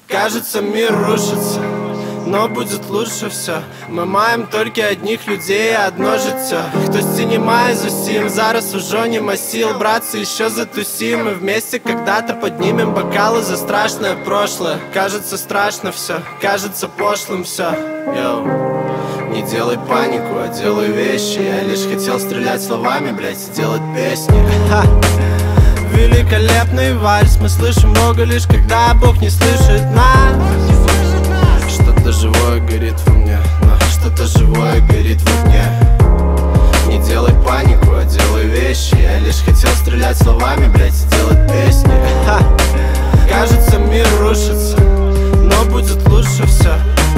Кажется, мир рушится, но будет лучше все. Ми маємо тільки одних людей і одно життя. Хтось не має зусім, зараз уже нема сил. Братцы, еще затусим и вместе когда-то поднимем бокалы за страшное прошлое. Кажется, страшно все, кажется пошлым все. Йоу. Не делай панику, а делай вещи. Я лишь хотел стрелять словами, блять, и делать песни. Великолепный вальс, мы слышим Бога лишь когда Бог не слышит нас. Что-то живое горит во мне, но что-то живое горит в огне. Не делай панику, а делай вещи. Я лишь хотел стрелять словами, блять, и делать песни. Кажется, мир рушится, но будет лучше все.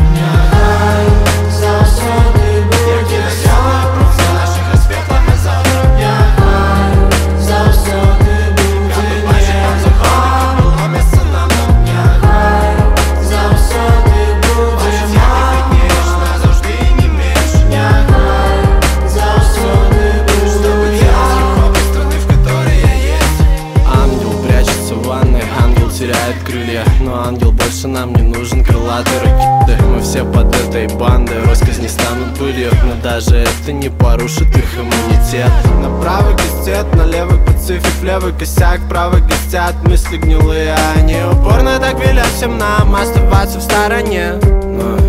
Теряет крылья, но ангел больше нам не нужен. Крылатые ракеты, мы все под этой бандой. Россказни станут былью, но даже это не порушит их иммунитет. Направо гостят, налево пацифик, левый косяк, правый гостят мысли гнилые. Они упорно так велят всем нам оставаться в стороне, но